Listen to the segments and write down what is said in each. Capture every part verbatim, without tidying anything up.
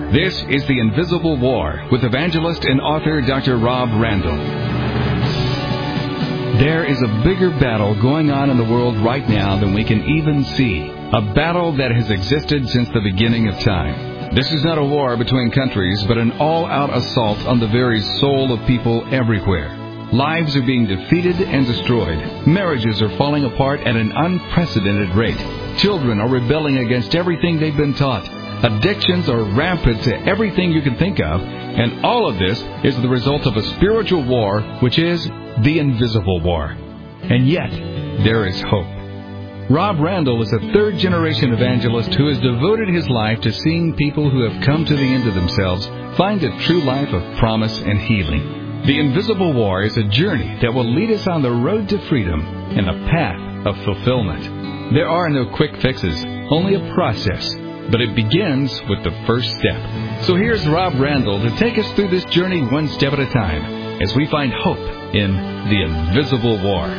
This is The Invisible War with evangelist and author Doctor Rob Randall. There is a bigger battle going on in the world right now than we can even see. A battle that has existed since the beginning of time. This is not a war between countries, but an all-out assault on the very soul of people everywhere. Lives are being defeated and destroyed. Marriages are falling apart at an unprecedented rate. Children are rebelling against everything they've been taught. Addictions are rampant to everything you can think of, and all of this is the result of a spiritual war, which is the invisible war. And yet, there is hope. Rob Randall is a third-generation evangelist who has devoted his life to seeing people who have come to the end of themselves find a true life of promise and healing. The Invisible War is a journey that will lead us on the road to freedom and a path of fulfillment. There are no quick fixes, only a process, but it begins with the first step. So here's Rob Randall to take us through this journey one step at a time as we find hope in the Invisible War.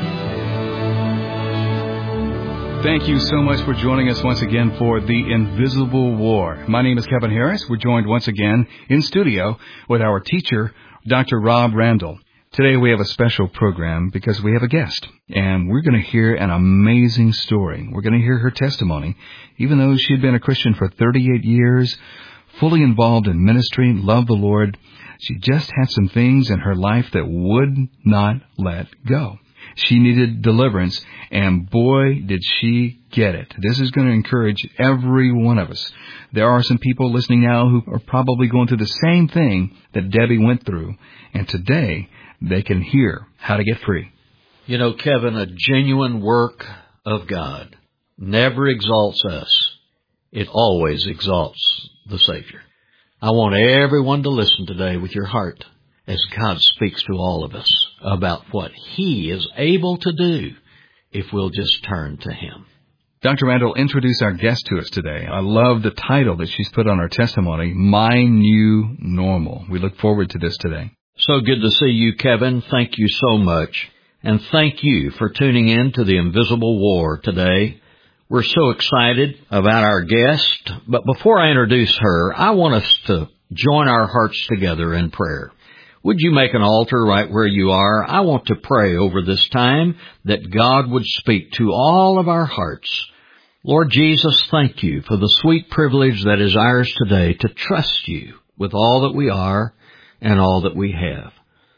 Thank you so much for joining us once again for The Invisible War. My name is Kevin Harris. We're joined once again in studio with our teacher, Doctor Rob Randall. Today we have a special program because we have a guest, and we're going to hear an amazing story. We're going to hear her testimony. Even though she'd been a Christian for thirty-eight years, fully involved in ministry, loved the Lord, she just had some things in her life that would not let go. She needed deliverance, and boy, did she get it. This is going to encourage every one of us. There are some people listening now who are probably going through the same thing that Debbie went through, and today they can hear how to get free. You know, Kevin, a genuine work of God never exalts us. It always exalts the Savior. I want everyone to listen today with your heart as God speaks to all of us about what He is able to do if we'll just turn to Him. Doctor Randall, introduce our guest to us today. I love the title that she's put on her testimony, My New Normal. We look forward to this today. So good to see you, Kevin. Thank you so much. And thank you for tuning in to The Invisible War today. We're so excited about our guest. But before I introduce her, I want us to join our hearts together in prayer. Would you make an altar right where you are? I want to pray over this time that God would speak to all of our hearts. Lord Jesus, thank you for the sweet privilege that is ours today to trust you with all that we are and all that we have.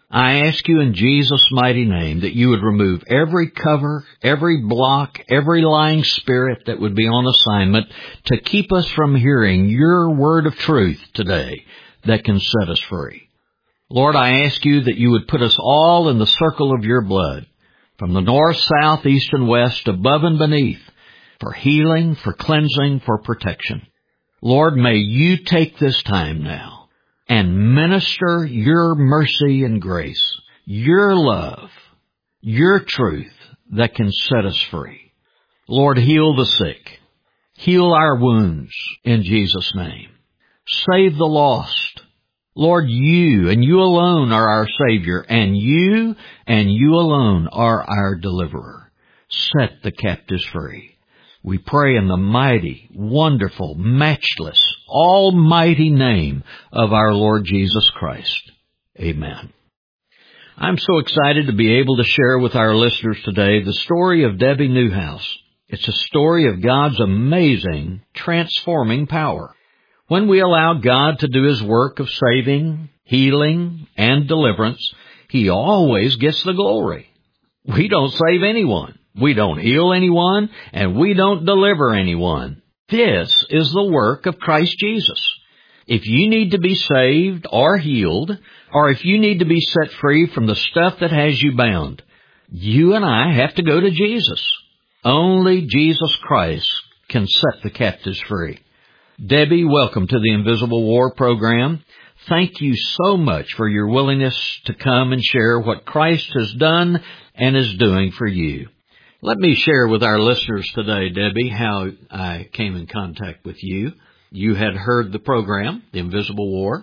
I ask you in Jesus' mighty name that you would remove every cover, every block, every lying spirit that would be on assignment to keep us from hearing your word of truth today that can set us free. Lord, I ask you that you would put us all in the circle of your blood, from the north, south, east, and west, above and beneath, for healing, for cleansing, for protection. Lord, may you take this time now and minister your mercy and grace, your love, your truth that can set us free. Lord, heal the sick. Heal our wounds in Jesus' name. Save the lost. Lord, you and you alone are our Savior, and you and you alone are our deliverer. Set the captives free. We pray in the mighty, wonderful, matchless, almighty name of our Lord Jesus Christ. Amen. I'm so excited to be able to share with our listeners today the story of Debbie Newhouse. It's a story of God's amazing, transforming power. When we allow God to do His work of saving, healing, and deliverance, He always gets the glory. We don't save anyone, we don't heal anyone, and we don't deliver anyone. This is the work of Christ Jesus. If you need to be saved or healed, or if you need to be set free from the stuff that has you bound, you and I have to go to Jesus. Only Jesus Christ can set the captives free. Debbie, welcome to the Invisible War program. Thank you so much for your willingness to come and share what Christ has done and is doing for you. Let me share with our listeners today, Debbie, how I came in contact with you. You had heard the program, The Invisible War,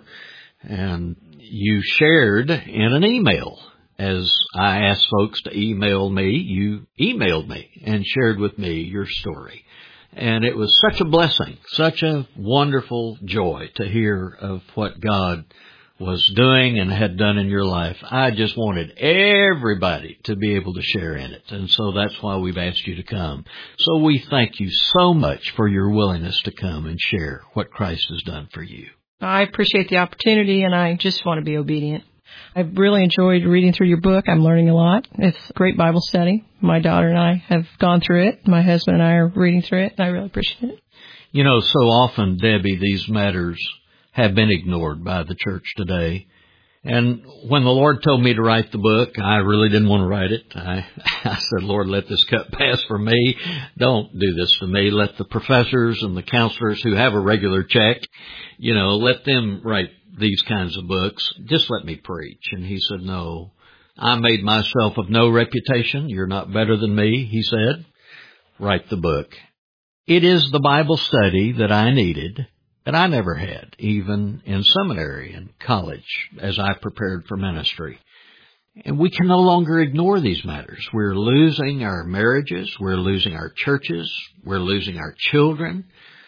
and you shared in an email. As I asked folks to email me, you emailed me and shared with me your story. And it was such a blessing, such a wonderful joy to hear of what God was doing and had done in your life. I just wanted everybody to be able to share in it. And so that's why we've asked you to come. So we thank you so much for your willingness to come and share what Christ has done for you. I appreciate the opportunity, and I just want to be obedient. I've really enjoyed reading through your book. I'm learning a lot. It's a great Bible study. My daughter and I have gone through it. My husband and I are reading through it, and I really appreciate it. You know, so often, Debbie, these matters have been ignored by the church today. And when the Lord told me to write the book, I really didn't want to write it. I, I said, Lord, let this cup pass for me. Don't do this to me. Let the professors and the counselors who have a regular check, you know, let them write these kinds of books. Just let me preach. And he said, no, I made myself of no reputation. You're not better than me, he said. Write the book. It is the Bible study that I needed, that I never had, even in seminary and college, as I prepared for ministry. And we can no longer ignore these matters. We're losing our marriages. We're losing our churches. We're losing our children.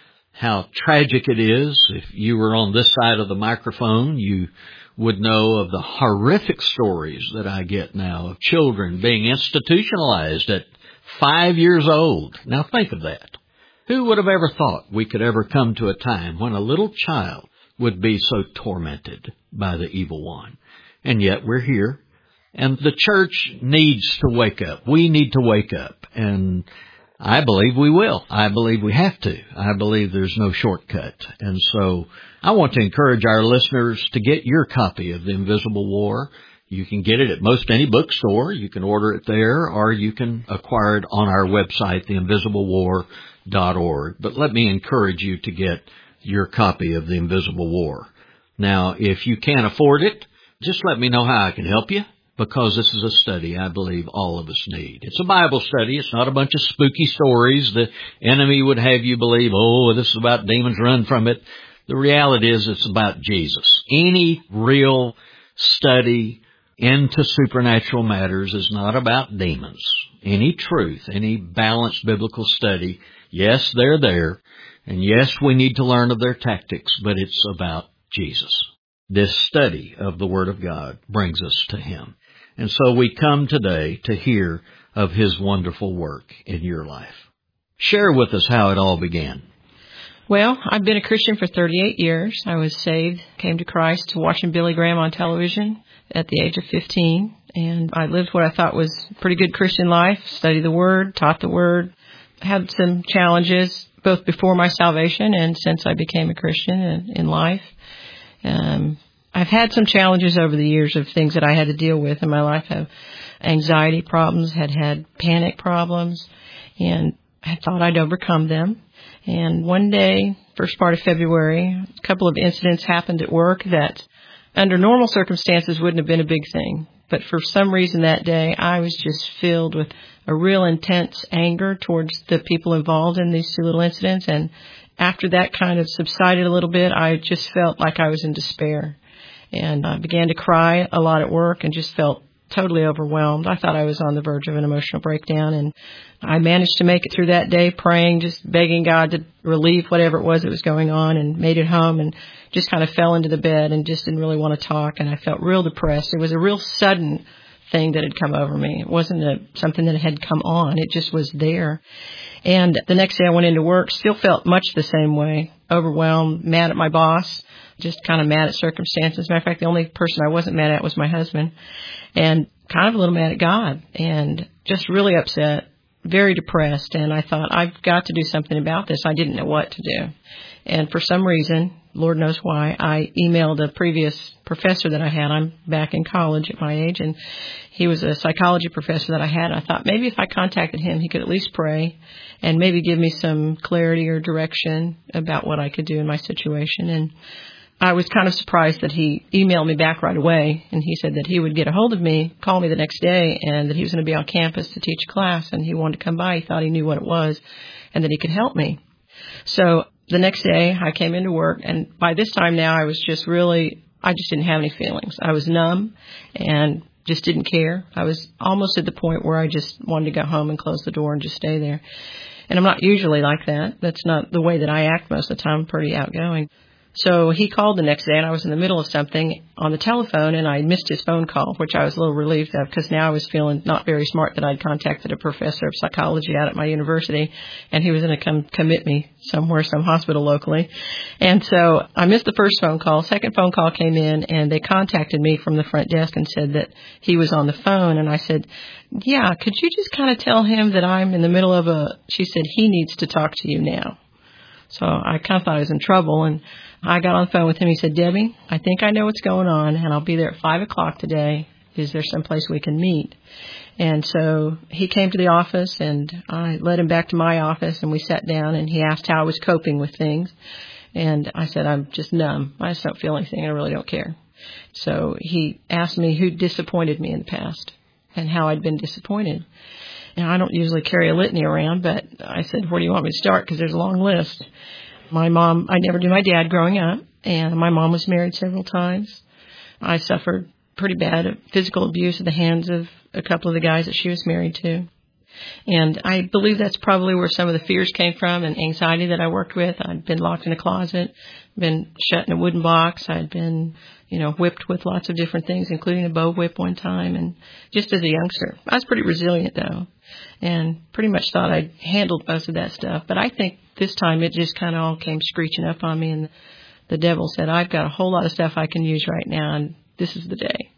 How tragic it is. If you were on this side of the microphone, you would know of the horrific stories that I get now of children being institutionalized at five years old. Now think of that. Who would have ever thought we could ever come to a time when a little child would be so tormented by the evil one? And yet we're here, and the church needs to wake up. We need to wake up, and I believe we will. I believe we have to. I believe there's no shortcut. And so I want to encourage our listeners to get your copy of The Invisible War. You can get it at most any bookstore. You can order it there, or you can acquire it on our website, the invisible war dot org. But let me encourage you to get your copy of The Invisible War. Now, if you can't afford it, just let me know how I can help you, because this is a study I believe all of us need. It's a Bible study. It's not a bunch of spooky stories. The enemy would have you believe, oh, this is about demons, run from it. The reality is it's about Jesus. Any real study into supernatural matters is not about demons. Any truth, any balanced biblical study, yes, they're there, and yes, we need to learn of their tactics, but it's about Jesus. This study of the Word of God brings us to Him. And so we come today to hear of His wonderful work in your life. Share with us how it all began. Well, I've been a Christian for thirty-eight years. I was saved, came to Christ watching Billy Graham on television at the age of fifteen. And I lived what I thought was a pretty good Christian life, studied the Word, taught the Word, had some challenges both before my salvation and since I became a Christian in, in life. Um, I've had some challenges over the years of things that I had to deal with in my life. I have anxiety problems, had had panic problems, and I thought I'd overcome them. And one day, first part of February, a couple of incidents happened at work that under normal circumstances wouldn't have been a big thing. But for some reason that day, I was just filled with a real intense anger towards the people involved in these two little incidents. And after that kind of subsided a little bit, I just felt like I was in despair. And I began to cry a lot at work and just felt totally overwhelmed. I thought I was on the verge of an emotional breakdown, and I managed to make it through that day praying, just begging God to relieve whatever it was that was going on, and made it home and just kind of fell into the bed and just didn't really want to talk, and I felt real depressed. It was a real sudden thing that had come over me. It wasn't a, something that had come on. It just was there. And the next day I went into work, still felt much the same way, overwhelmed, mad at my boss, just kind of mad at circumstances. As a matter of fact, the only person I wasn't mad at was my husband, and kind of a little mad at God, and just really upset, very depressed. And I thought, I've got to do something about this. I didn't know what to do. And for some reason, Lord knows why, I emailed a previous professor that I had. I'm back in college at my age, and he was a psychology professor that I had. I thought maybe if I contacted him, he could at least pray and maybe give me some clarity or direction about what I could do in my situation. And I was kind of surprised that he emailed me back right away, and he said that he would get a hold of me, call me the next day, and that he was going to be on campus to teach a class, and he wanted to come by. He thought he knew what it was and that he could help me. So the next day I came into work, and by this time now I was just really, I just didn't have any feelings. I was numb and just didn't care. I was almost at the point where I just wanted to go home and close the door and just stay there. And I'm not usually like that. That's not the way that I act most of the time. I'm pretty outgoing. So he called the next day, and I was in the middle of something on the telephone, and I missed his phone call, which I was a little relieved of, because now I was feeling not very smart that I'd contacted a professor of psychology out at my university, and he was going to come commit me somewhere, some hospital locally. And so I missed the first phone call. Second phone call came in, and they contacted me from the front desk and said that he was on the phone. And I said, yeah, could you just kind of tell him that I'm in the middle of a, she said, he needs to talk to you now. So I kind of thought I was in trouble, and I got on the phone with him. He said, Debbie, I think I know what's going on, and I'll be there at five o'clock today. Is there some place we can meet? And so he came to the office, and I led him back to my office, and we sat down, and he asked how I was coping with things. And I said, I'm just numb. I just don't feel anything. I really don't care. So he asked me who disappointed me in the past and how I'd been disappointed. And I don't usually carry a litany around, but I said, where do you want me to start? Because there's a long list. My mom, I never knew my dad growing up, and my mom was married several times. I suffered pretty bad physical abuse at the hands of a couple of the guys that she was married to. And I believe that's probably where some of the fears came from and anxiety that I worked with. I'd been locked in a closet, been shut in a wooden box. I'd been, you know, whipped with lots of different things, including a bow whip one time. And just as a youngster, I was pretty resilient, though, and pretty much thought I'd handled most of that stuff. But I think this time it just kind of all came screeching up on me, and the devil said, I've got a whole lot of stuff I can use right now, and this is the day.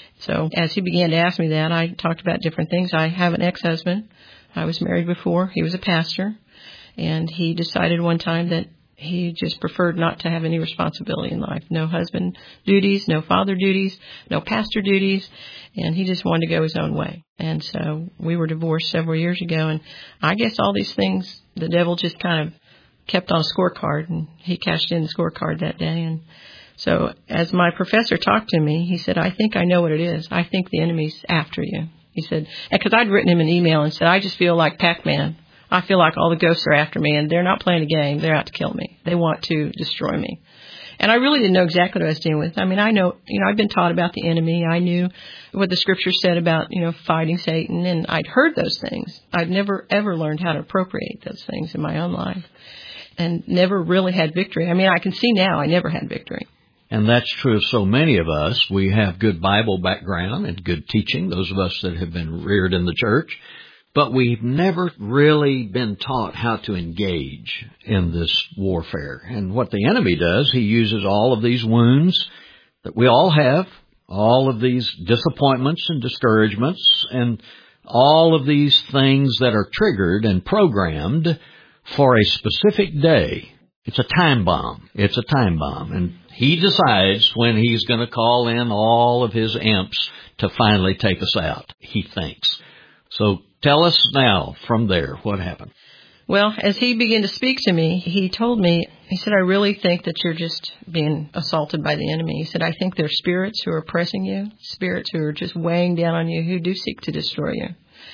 So as he began to ask me that, I talked about different things. I have an ex-husband. I was married before. He was a pastor, and he decided one time that he just preferred not to have any responsibility in life. No husband duties, no father duties, no pastor duties, and he just wanted to go his own way. And so we were divorced several years ago, and I guess all these things, the devil just kind of kept on a scorecard, and he cashed in the scorecard that day. And so as my professor talked to me, he said, I think I know what it is. I think the enemy's after you. He said, because I'd written him an email and said, I just feel like Pac-Man. I feel like all the ghosts are after me, and they're not playing a game. They're out to kill me. They want to destroy me. And I really didn't know exactly what I was dealing with. I mean, I know, you know, I've been taught about the enemy. I knew what the scripture said about, you know, fighting Satan, and I'd heard those things. I'd never, ever learned how to appropriate those things in my own life, and never really had victory. I mean, I can see now I never had victory. And that's true of so many of us. We have good Bible background and good teaching, those of us that have been reared in the church, but we've never really been taught how to engage in this warfare. And what the enemy does, he uses all of these wounds that we all have, all of these disappointments and discouragements, and all of these things that are triggered and programmed for a specific day. It's a time bomb. It's a time bomb. And he decides when he's going to call in all of his imps to finally take us out, he thinks. So tell us now from there what happened. Well, as he began to speak to me, he told me, he said, I really think that you're just being assaulted by the enemy. He said, I think there's spirits who are oppressing you, spirits who are just weighing down on you, who do seek to destroy you.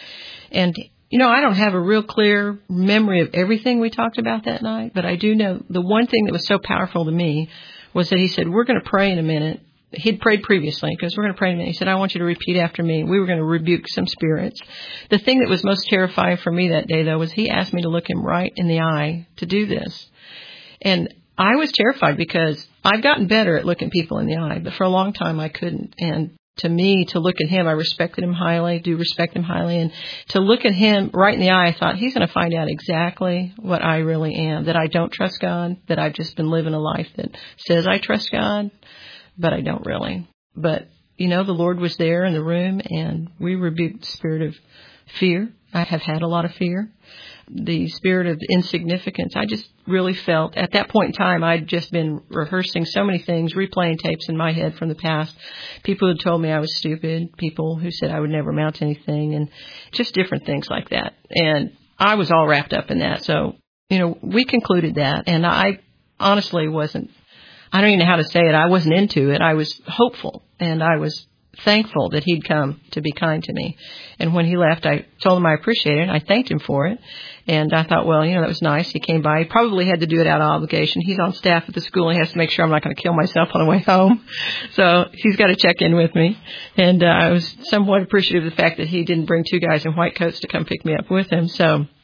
And you know, I don't have a real clear memory of everything we talked about that night, but I do know the one thing that was so powerful to me was that he said, we're going to pray in a minute. He'd prayed previously because we're going to pray in a minute. He said, I want you to repeat after me. We were going to rebuke some spirits. The thing that was most terrifying for me that day, though, was he asked me to look him right in the eye to do this. And I was terrified because I've gotten better at looking people in the eye, but for a long time I couldn't. And to me, to look at him, I respected him highly, do respect him highly. And to look at him right in the eye, I thought, he's going to find out exactly what I really am, that I don't trust God, that I've just been living a life that says I trust God, but I don't really. But, you know, the Lord was there in the room, and we rebuked the spirit of fear. I have had a lot of fear. The spirit of insignificance. I just really felt at that point in time, I'd just been rehearsing so many things, replaying tapes in my head from the past. People who told me I was stupid, people who said I would never amount to anything, and just different things like that. And I was all wrapped up in that. So, you know, we concluded that, and I honestly wasn't, I don't even know how to say it. I wasn't into it. I was hopeful, and I was thankful that he'd come to be kind to me. And when he left, I told him I appreciated it. I thanked him for it. And I thought, well, you know, that was nice. He came by. He probably had to do it out of obligation. He's on staff at the school, and he has to make sure I'm not going to kill myself on the way home. So he's got to check in with me. And uh, I was somewhat appreciative of the fact that he didn't bring two guys in white coats to come pick me up with him. So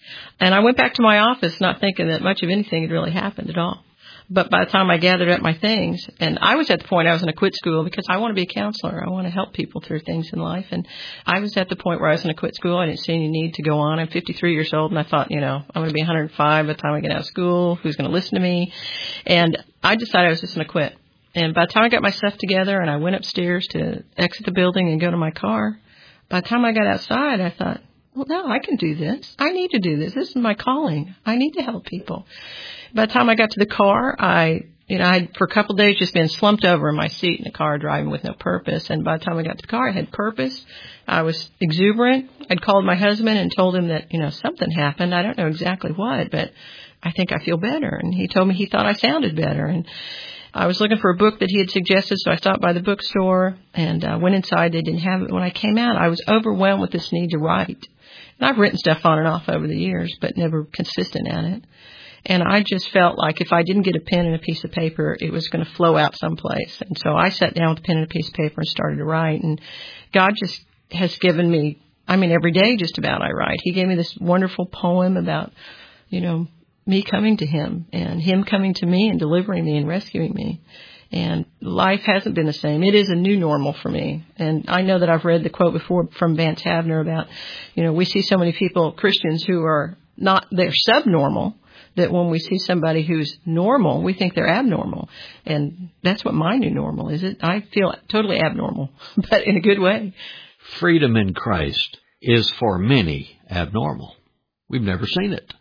And I went back to my office not thinking that much of anything had really happened at all. But by the time I gathered up my things, and I was at the point I was going to quit school because I want to be a counselor. I want to help people through things in life. And I was at the point where I was going to quit school. I didn't see any need to go on. I'm fifty-three years old, and I thought, you know, I'm going to be one hundred five by the time I get out of school. Who's going to listen to me? And I decided I was just going to quit. And by the time I got my stuff together and I went upstairs to exit the building and go to my car, by the time I got outside, I thought, well, no, I can do this. I need to do this. This is my calling. I need to help people. By the time I got to the car, I, you know, I had for a couple of days just been slumped over in my seat in the car driving with no purpose. And by the time I got to the car, I had purpose. I was exuberant. I'd called my husband and told him that, you know, something happened. I don't know exactly what, but I think I feel better. And he told me he thought I sounded better. And I was looking for a book that he had suggested, so I stopped by the bookstore and uh, went inside. They didn't have it. When I came out, I was overwhelmed with this need to write. And I've written stuff on and off over the years, but never consistent at it. And I just felt like if I didn't get a pen and a piece of paper, it was going to flow out someplace. And so I sat down with a pen and a piece of paper and started to write. And God just has given me, I mean, every day just about I write. He gave me this wonderful poem about, you know, me coming to him and him coming to me and delivering me and rescuing me. And life hasn't been the same. It is a new normal for me. And I know that I've read the quote before from Vance Havner about, you know, we see so many people, Christians, who are not, they're subnormal, that when we see somebody who's normal, we think they're abnormal. And that's what my new normal is. It, I feel totally abnormal, but in a good way. Freedom in Christ is for many abnormal. We've never seen it.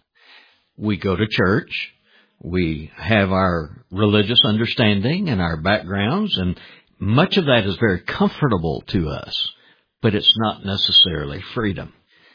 We go to church. We have our religious understanding and our backgrounds, and much of that is very comfortable to us, but it's not necessarily freedom.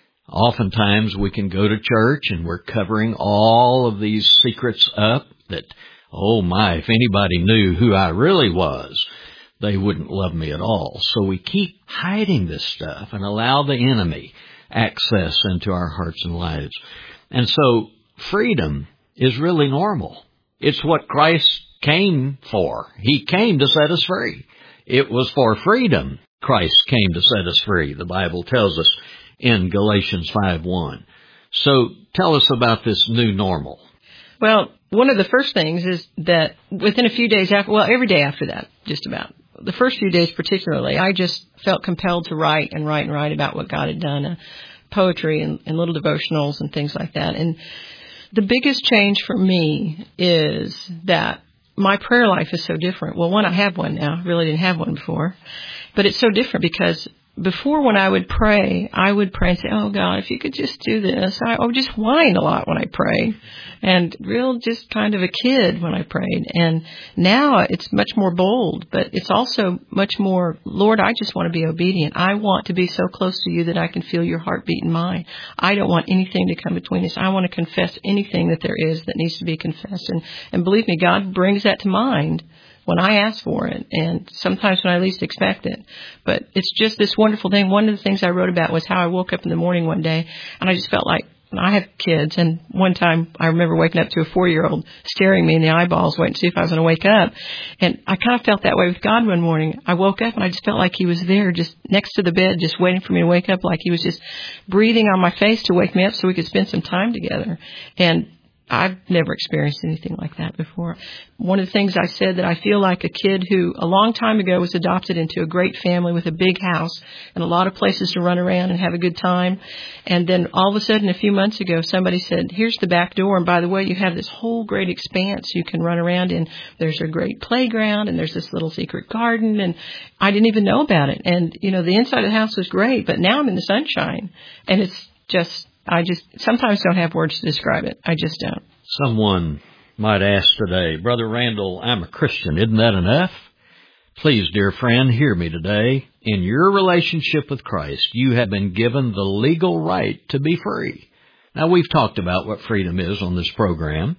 Oftentimes we can go to church and we're covering all of these secrets up that, oh my, if anybody knew who I really was, they wouldn't love me at all. So we keep hiding this stuff and allow the enemy access into our hearts and lives. And so freedom is really normal. It's what Christ came for. He came to set us free. It was for freedom Christ came to set us free, the Bible tells us in Galatians five one. So tell us about this new normal. Well, one of the first things is that within a few days after, well, every day after that, just about, the first few days particularly, I just felt compelled to write and write and write about what God had done, uh, poetry and, and little devotionals and things like that. And the biggest change for me is that my prayer life is so different. Well, one, I have one now. I really didn't have one before. But it's so different because before, when I would pray, I would pray and say, oh, God, if you could just do this. I, I would just whine a lot when I prayed, and real just kind of a kid when I prayed. And now it's much more bold, but it's also much more, Lord, I just want to be obedient. I want to be so close to you that I can feel your heartbeat in mine. I don't want anything to come between us. I want to confess anything that there is that needs to be confessed. And, and believe me, God brings that to mind when I ask for it, and sometimes when I least expect it. But it's just this wonderful thing. One of the things I wrote about was how I woke up in the morning one day, and I just felt like, I have kids, and one time I remember waking up to a four-year-old staring me in the eyeballs, waiting to see if I was going to wake up. And I kind of felt that way with God one morning. I woke up, and I just felt like he was there just next to the bed, just waiting for me to wake up, like he was just breathing on my face to wake me up so we could spend some time together. And I've never experienced anything like that before. One of the things I said that I feel like a kid who a long time ago was adopted into a great family with a big house and a lot of places to run around and have a good time. And then all of a sudden, a few months ago, somebody said, here's the back door. And by the way, you have this whole great expanse you can run around in. There's a great playground and there's this little secret garden. And I didn't even know about it. And, you know, the inside of the house was great, but now I'm in the sunshine. And it's just, I just sometimes don't have words to describe it. I just don't. Someone might ask today, Brother Randall, I'm a Christian. Isn't that enough? Please, dear friend, hear me today. In your relationship with Christ, you have been given the legal right to be free. Now, we've talked about what freedom is on this program.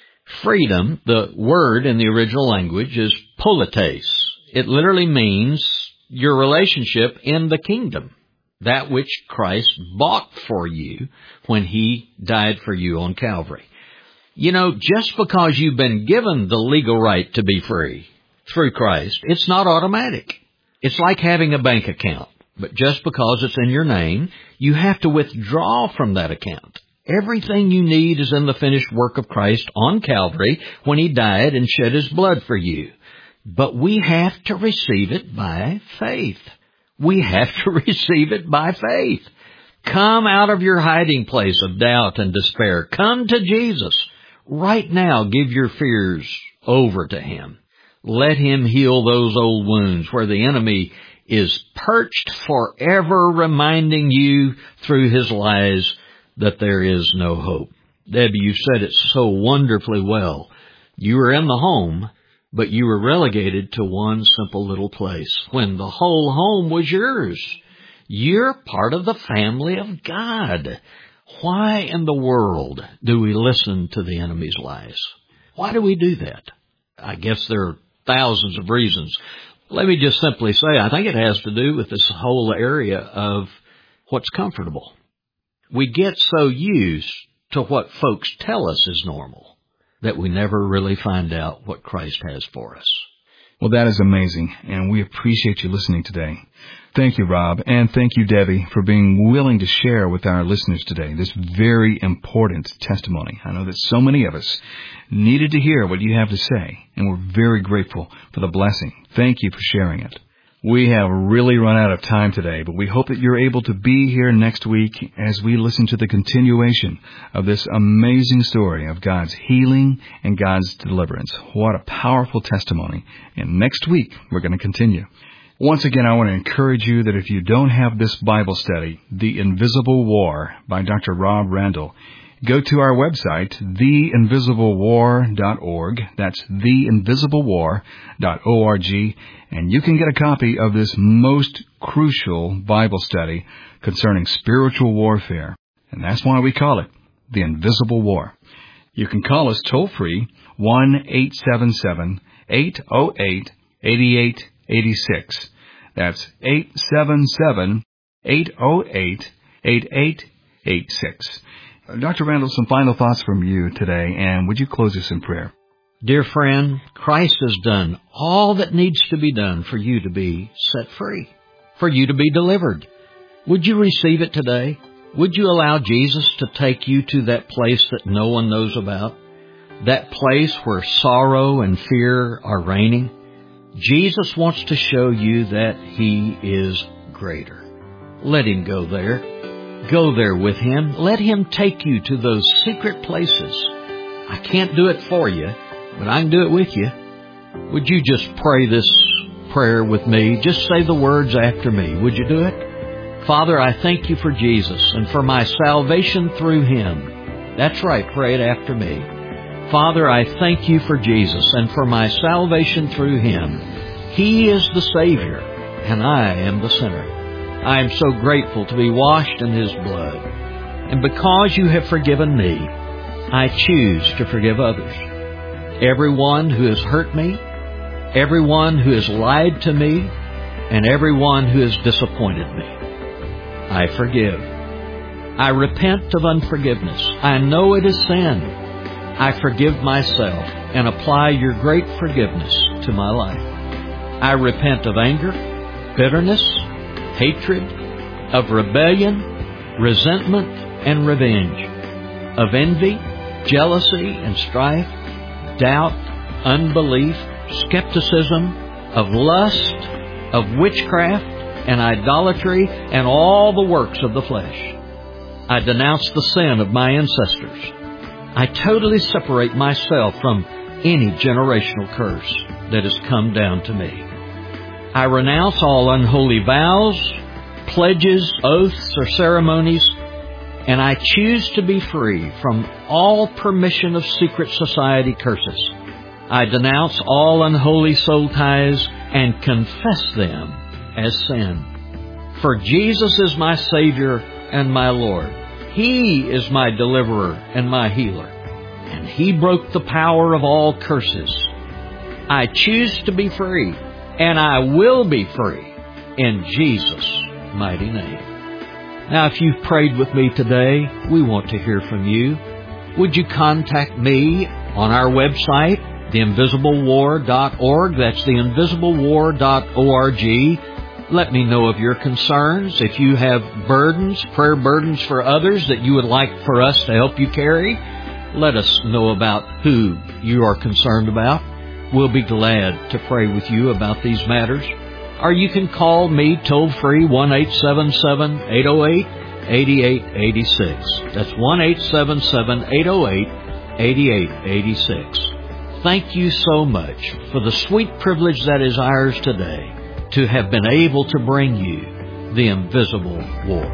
Freedom, the word in the original language, is polites. It literally means your relationship in the kingdom, that which Christ bought for you when he died for you on Calvary. You know, just because you've been given the legal right to be free through Christ, it's not automatic. It's like having a bank account. But just because it's in your name, you have to withdraw from that account Everything you need is in the finished work of Christ on Calvary when He died and shed His blood for you. But we have to receive it by faith. We have to receive it by faith. Come out of your hiding place of doubt and despair. Come to Jesus. Right now, give your fears over to Him. Let Him heal those old wounds where the enemy is perched forever, reminding you through his lies that there is no hope. Debbie, you said it so wonderfully well. You were in the home, but you were relegated to one simple little place when the whole home was yours. You're part of the family of God. Why in the world do we listen to the enemy's lies? Why do we do that? I guess there are thousands of reasons. Let me just simply say, I think it has to do with this whole area of what's comfortable. We get so used to what folks tell us is normal that we never really find out what Christ has for us. Well, that is amazing, and we appreciate you listening today. Thank you, Rob, and thank you, Debbie, for being willing to share with our listeners today this very important testimony. I know that so many of us needed to hear what you have to say, and we're very grateful for the blessing. Thank you for sharing it. We have really run out of time today, but we hope that you're able to be here next week as we listen to the continuation of this amazing story of God's healing and God's deliverance. What a powerful testimony. And next week, we're going to continue. Once again, I want to encourage you that if you don't have this Bible study, The Invisible War by Doctor Rob Randall, go to our website, the invisible war dot org. That's the invisible war dot org, and you can get a copy of this most crucial Bible study concerning spiritual warfare. And that's why we call it The Invisible War. You can call us toll-free, one eight seven seven, eight oh eight, eight eight eight six. That's eight seven seven, eight oh eight, eight eight eight six. Doctor Randall, some final thoughts from you today, and would you close us in prayer? Dear friend, Christ has done all that needs to be done for you to be set free, for you to be delivered. Would you receive it today? Would you allow Jesus to take you to that place that no one knows about? That place where sorrow and fear are reigning? Jesus wants to show you that He is greater. Let Him go there. Go there with Him. Let Him take you to those secret places. I can't do it for you, but I can do it with you. Would you just pray this prayer with me? Just say the words after me. Would you do it? Father, I thank you for Jesus and for my salvation through Him. That's right. Pray it after me. Father, I thank you for Jesus and for my salvation through Him. He is the Savior, and I am the sinner. I am so grateful to be washed in His blood. And because you have forgiven me, I choose to forgive others. Everyone who has hurt me, everyone who has lied to me, and everyone who has disappointed me, I forgive. I repent of unforgiveness. I know it is sin. I forgive myself and apply your great forgiveness to my life. I repent of anger, bitterness, hatred, of rebellion, resentment, and revenge, of envy, jealousy, and strife, doubt, unbelief, skepticism, of lust, of witchcraft, and idolatry, and all the works of the flesh. I denounce the sin of my ancestors. I totally separate myself from any generational curse that has come down to me. I renounce all unholy vows, pledges, oaths, or ceremonies, and I choose to be free from all permission of secret society curses. I denounce all unholy soul ties and confess them as sin. For Jesus is my Savior and my Lord. He is my deliverer and my healer, and He broke the power of all curses. I choose to be free, and I will be free in Jesus' mighty name. Now, if you've prayed with me today, we want to hear from you. Would you contact me on our website, the invisible war dot org? That's the invisible war dot org. Let me know of your concerns. If you have burdens, prayer burdens for others that you would like for us to help you carry, let us know about who you are concerned about. We'll be glad to pray with you about these matters. Or you can call me toll-free, one eight seven seven, eight oh eight, eight eight eight six. That's one eight seven seven, eight oh eight, eight eight eight six. Thank you so much for the sweet privilege that is ours today to have been able to bring you the Invisible War.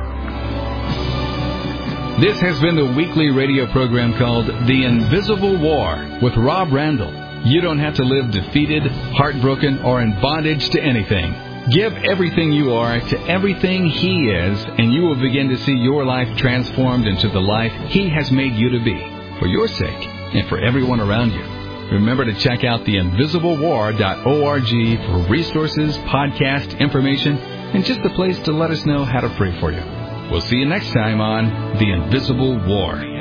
This has been the weekly radio program called The Invisible War with Rob Randall. You don't have to live defeated, heartbroken, or in bondage to anything. Give everything you are to everything He is, and you will begin to see your life transformed into the life He has made you to be, for your sake and for everyone around you. Remember to check out the invisible war dot org for resources, podcast information, and just a place to let us know how to pray for you. We'll see you next time on The Invisible War.